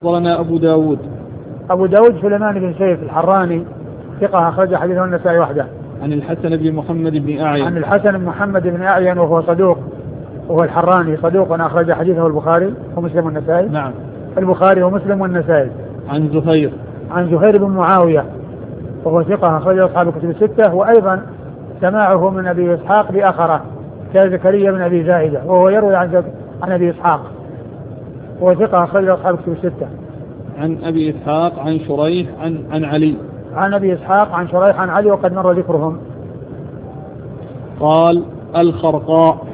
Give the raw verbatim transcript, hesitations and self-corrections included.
أخبرنا أبو داود أبو داود سليمان بن سيف الحراني ثقة أخرج حديثه النسائي وحده. عن الحسن بن محمد بن أعين عن الحسن بن محمد بن أعين وهو صدوق، وهو الحراني صدوق أخرج حديثه البخاري ومسلم والنسائي. نعم. البخاري ومسلم والنسائي. عن زهير عن زهير بن معاوية وهو ثقة أخرج أصحاب الكتب الستة، وأيضا سماعه من أبي إسحاق بأخره كزكريا بن أبي زائدة وهو يروي عن عن أبي إسحاق وهو ثقة أخرج أصحاب الكتب الستة. عن أبي إسحاق عن شريح عن عن علي عن أبي إسحاق عن شريح عن علي وقد مر ذكرهم. قال الخرقاء